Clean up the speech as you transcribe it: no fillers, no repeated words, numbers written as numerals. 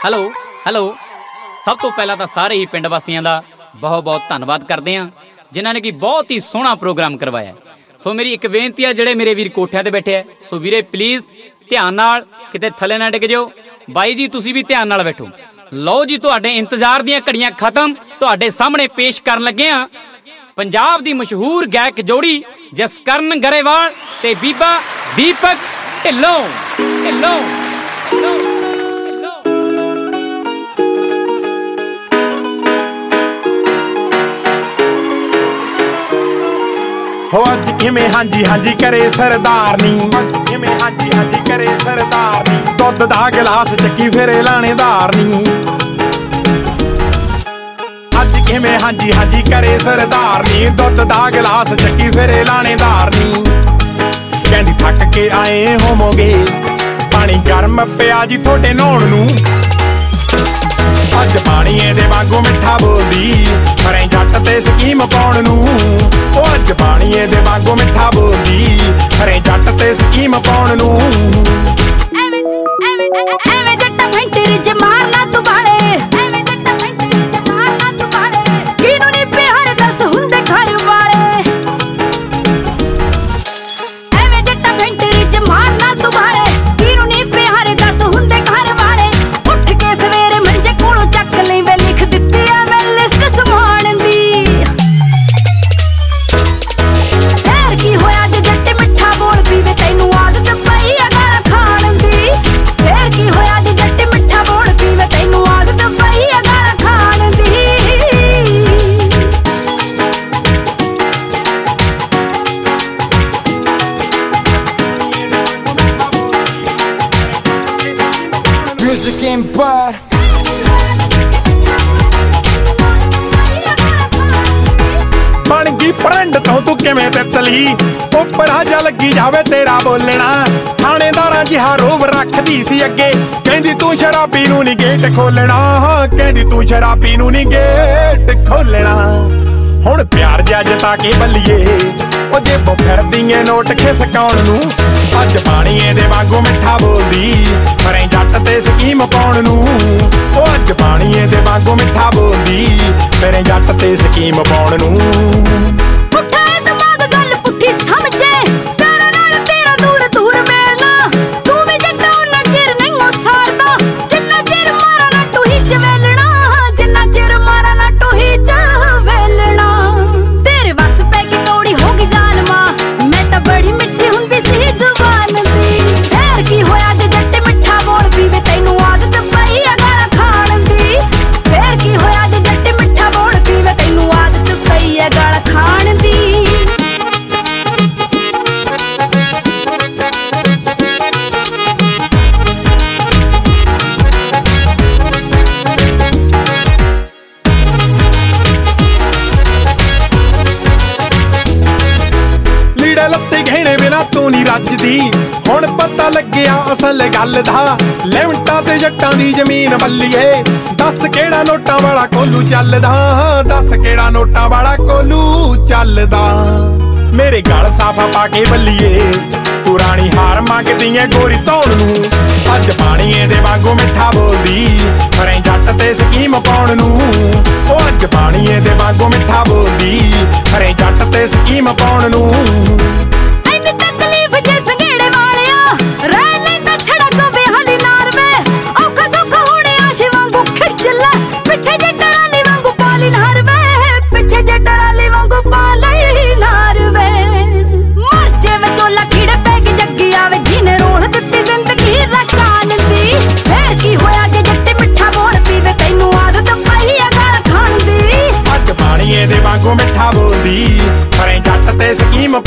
Hello hello. ਸਭ ਤੋਂ ਪਹਿਲਾਂ ਤਾਂ ਸਾਰੇ ਹੀ ਪਿੰਡ ਵਾਸੀਆਂ ਦਾ ਬਹੁਤ ਬਹੁਤ ਧੰਨਵਾਦ ਕਰਦੇ ਹਾਂ ਜਿਨ੍ਹਾਂ ਨੇ ਕਿ ਬਹੁਤ ਹੀ ਸੋਹਣਾ ਪ੍ਰੋਗਰਾਮ ਕਰਵਾਇਆ। ਸੋ ਮੇਰੀ ਇੱਕ ਬੇਨਤੀ ਹੈ, ਜਿਹੜੇ ਮੇਰੇ ਵੀਰ ਕੋਠਿਆਂ ਤੇ ਬੈਠੇ ਹੈ, ਸੋ ਵੀਰੇ ਪਲੀਜ਼ ਧਿਆਨ ਨਾਲ, ਕਿਤੇ ਥੱਲੇ ਨਾ ਡਿੱਗ ਜਾਓ। ਬਾਈ ਜੀ ਤੁਸੀਂ ਵੀ ਧਿਆਨ ਨਾਲ ਬੈਠੋ। ਲਓ ਜੀ, ਤੁਹਾਡੇ ਇੰਤਜ਼ਾਰ ਦੀਆਂ ਘੜੀਆਂ ਖਤਮ, ਤੁਹਾਡੇ ਸਾਹਮਣੇ ਪੇਸ਼ ਕਰਨ ਲੱਗੇ ਹਾਂ ਪੰਜਾਬ ਦੀ ਮਸ਼ਹੂਰ ਗਾਇਕ ਜੋੜੀ ਜਸਕਰਨ ਗਰੇਵਾਲ ਤੇ ਬੀਬਾ ਦੀਪਕ ਢਿੱਲੋਂ। ਢਿੱਲੋਂ ਹੋ ਅੱਜ ਕਿਵੇਂ ਹਾਂਜੀ ਹਾਂਜੀ ਕਰੇ ਸਰਦਾਰਨੀ, ਕਿਵੇਂ ਹਾਂਜੀ ਹਾਂਜੀ ਕਰੇ ਸਰਦਾਰਨੀ, ਦੁੱਧ ਦਾ ਗਲਾਸ ਚੱਕੀ ਫਿਰੇ ਲਾਣੇਦਾਰਨੀ। ਅੱਜ ਕਿਵੇਂ ਹਾਂਜੀ ਹਾਂਜੀ ਕਰੇ ਸਰਦਾਰਨੀ, ਦੁੱਧ ਦਾ ਗਲਾਸ ਚੱਕੀ ਫਿਰੇ ਲਾਣੇਦਾਰਨੀ। ਕਹਿੰਦੀ ਥੱਕ ਕੇ ਆਏ ਹੋਵੋਗੇ, ਪਾਣੀ ਗਰਮ ਪਿਆ ਜੀ ਤੁਹਾਡੇ ਨਹਾਉਣ ਨੂੰ। ਅੱਜ ਪਾਣੀ ਇਹਦੇ ਵਾਂਗੂ ਮਿੱਠਾ ਬੋਲਦੀ, ਮਰੇ ਜੱਟ ਤੇ ਸਕੀਮ ਪਾਉਣ ਨੂੰ। ਉਹ ਅੱਜ ਪਾਣੀ ਇਹਦੇ ਵਾਂਗੂ ਮਿੱਠਾ ਬੋਲਦੀ, ਮਰੇ ਜੱਟ ਤੇ ਸਕੀਮ ਪਾਉਣ ਨੂੰ। ਐਵੇਂ ਐਵੇਂ ਜੱਟਾ ਫੈਂਟਰੀ ਚ ਮਾਰਨਾ ਤੂੰ ਬਾੜੇ, ਐਵੇਂ ਜੱਟਾ ਫੈਂਟਰੀ ਚ ਮਾਰਨਾ ਤੂੰ ਬਾੜੇ। ਕਿਨੂੰ ਨੀ ਪਿਆਰ ਦੱਸ ਹੁੰਦੇ ਘਰ ਵਾਲੇ, ਐਵੇਂ ਜੱਟਾ ਫੈਂਟਰੀ ਚ ਮਾਰਨਾ ਤੂੰ ਬਾੜੇ। ਕਿਨੂੰ ਨੀ ਪਿਆਰ ਦੱਸ ਹੁੰਦੇ ਘਰ ਵਾਲੇ। ਉੱਠ ਕੇ ਸਵੇਰੇ ਮੰਜੇ ਕੋਲੋਂ ਚੱਕ ਲਈ ਵੇ, ਲਿਖ ਦਿੱਤੀ ਆ ਮੈਂ ਲਿਸਟ ਸਮਾਨ ਦੀ। ਫੇਰ ਕੀ ਹੋਇਆ ਜੇ ਜੱਟ ਮਿੱਠਾ ਬੋਲ ਪੀਵੇ, ਤੈਨੂੰ ਆਦਤ ਪਈ ਆ ਗਾਲਾਂ ਖਾਣ ਦੀ। ਫੇਰ ਕੀ ਹੋਇਆ ਜੇ ਜੱਟ ਮਿੱਠਾ ਬੋਲ ਪੀਵੇ, ਤੈਨੂੰ ਆਦਤ ਪਈ ਆ ਗਾਲਾਂ ਖਾਣ ਦੀ। Music Empire ਬਣ ਗਈ ਫਰੈਂਡ ਤੋਂ ਤੂੰ ਕਿਵੇਂ ਤਿੱਤਲੀ, ਉੱਪਰਾ ਜਾ ਲੱਗੀ ਜਾਵੇ ਤੇਰਾ ਬੋਲਣਾ। ਥਾਣੇਦਾਰਾਂ ਜਿਹਾ ਰੋਬ ਰੱਖਦੀ ਸੀ ਅੱਗੇ, ਕਹਿੰਦੀ ਤੂੰ ਸ਼ਰਾਬੀ ਨੂੰ ਨੀ ਗੇਟ ਖੋਲਣਾ। ਕਹਿੰਦੀ ਤੂੰ ਸ਼ਰਾਬੀ ਨੂੰ ਨੀ ਗੇਟ ਖੋਲਣਾ। ਹੁਣ ਪਿਆਰ ਜਿਹਾ ਜਤਾ ਕੇ ਬੱਲੀਏ, ਉਹ ਜੇਬੋਂ ਫਿਰਦੀ ਏ ਨੋਟ ਖਿਸਕਾਉਣ ਨੂੰ। ਅੱਜ ਪਾਣੀ ਇਹਦੇ ਵਾਂਗੂ ਮਿੱਠਾ ਬੋਲਦੀ, ਮਰੇ ਜੱਟ ਤੇ ਸਕੀਮ ਪਾਉਣ ਨੂੰ। ਉਹ ਅੱਜ ਪਾਣੀ ਇਹਦੇ ਵਾਂਗੂ ਮਿੱਠਾ ਬੋਲਦੀ, ਮੇਰੇ ਜੱਟ ਤੇ ਸਕੀਮ ਪਾਉਣ ਨੂੰ। ਪੁੱਠਾ ਦਿਮਾਗ ਗੱਲ ਪੁੱਠੀ ਸਮਝੇ, ਤੇਰੇ ਨਾਲ ਤੇਰਾ ਦੂਰ ਦੂਰ ਮਿਲਣਾ। ਤੂੰ ਵੀ ਜੱਟਾ ਉਹਨਾਂ ਚਿਰ ਨਹੀਂ ਹੋ ਸਾਰਦਾ, ਜਿੰਨਾ ਚਿਰ ਮਾਰਾ ਨਾ ਟੂਹੀ ਚ ਵੇਲਣਾ। ਜਿੰਨਾ ਚਿਰ ਮਾਰਾ ਨਾ ਟੂਹੀ ਚ ਵੇਲਣਾ। ਤੇਰੇ ਵੱਸ ਪੈ ਗਈ ਤੋੜੀ ਹੋ ਗਈ ਜ਼ਾਲਮਾ, ਮੈਂ ਤਾਂ ਬੜੀ ਮਿੱਠੀ ਹੁੰਦੀ ਸੀ ਜ਼ੁਬਾਨ ਦੀ। ਫੇਰ ਕੀ ਹੋਇਆ ਜੇ ਜੱਟ ਮਿੱਠਾ ਬੋਲ ਪੀਵੇ, ਤੈਨੂੰ ਆਦਤ ਪਈ ਆ ਗਾਲਾਂ ਖਾਣ ਦੀ। ਫੇਰ ਕੀ ਹੋਇਆ ਜੇ ਜੱਟ ਮਿੱਠਾ ਬੋਲ ਪੀਵੇ, ਤੈਨੂੰ ਆਦਤ ਪਈ ਆ ਗਾਲਾਂ ਖਾਣ ਦੀ। ਲੀੜੇ ਲੱਤੇ ਗਹਿਣੇ ਬਿਨਾ ਤੂੰ ਨੀ ਰੱਜਦੀ, ਹੁਣ ਪਤਾ ਲੱਗਿਆ ਅਸਲ ਗੱਲ ਦਾ। ਲਿਮਟਾਂ ਤੇ ਜੱਟਾਂ ਦੀ ਜ਼ਮੀਨ ਬੱਲੀਏ, ਦੱਸ ਕਿਹੜਾ ਨੋਟਾਂ ਵਾਲਾ ਕੋਲੂ ਚੱਲਦਾ। ਦੱਸ ਕਿਹੜਾ ਨੋਟਾਂ ਵਾਲਾ ਕੋਲੂ ਚੱਲਦਾ। ਮੇਰੇ ਗਲ ਸਾਫਾ ਪਾ ਕੇ ਬੱਲੀਏ, ਤੂੰ ਰਾਣੀ ਹਾਰ ਮੰਗਦੀ ਏ ਗੋਰੀ ਧੌਣ ਨੂੰ। ਅੱਜ ਪਾਣੀ ਇਹਦੇ ਵਾਂਗੂ ਮਿੱਠਾ ਬੋਲਦੀ, ਮਰੇ ਜੱਟ ਤੇ ਸਕੀਮ ਪਾਉਣ ਨੂੰ। ਉਹ ਅੱਜ ਪਾਣੀ ਇਹਦੇ ਵਾਂਗੂ ਮਿੱਠਾ ਬੋਲਦੀ, ਮਰੇ ਜੱਟ ਤੇ ਸਕੀਮ ਪਾਉਣ ਨੂੰ। ਐਨੀ ਤਕਲੀਫ ਜੇ ਸੰਘੇੜੇ ਵਾਲਿਆ, ਰਹਿ ਲੈਂਦਾ ਛੜਾ ਗੋਵੇ ਹਾਲੀ ਨਾਰ ਵੇ। ਔਖਾ ਸੌਖਾ ਹੋਣੇ ਆਸ਼ੇ ਵਾਂਗੂ ਖਿੱਚ ਲੈ, ਪਿੱਛੇ ਜੇ ਟਰਾਲੀ ਵਾਂਗੂ ਪਾਲੀ ਨਾਰ ਵੇ। ਪਿੱਛੇ ਜੇ ਟਰਾਲੀ ਵਾਂਗੂ ਪਾਲੀ ਨਾਰ ਵੇ। ਮਰ ਜਾਵੇ ਚੋਲਾ ਕੀੜੇ ਪੈ ਕੇ ਜੱਗੀ ਆਵੇ, ਜਿਹਨੇ ਰੋਲ ਦਿੱਤੀ ਜ਼ਿੰਦਗੀ ਰਕਾਨ ਦੀ। ਫੇਰ ਕੀ ਹੋਇਆ ਜੇ ਜੱਟ ਮਿੱਠਾ ਬੋਲ ਪੀਵੇ, ਤੈਨੂੰ ਆਦਤ ਪਈ ਆ ਗਾਲਾਂ ਖਾਣ ਦੀ। ਅੱਜ ਪਾਣੀ ਇਹਦੇ ਵਾਂਗੂ ਮਿੱਠਾ ਬੋਲਦੀ, ਮਰੇ ਜੱਟ ਤੇ ਸਕੀਮ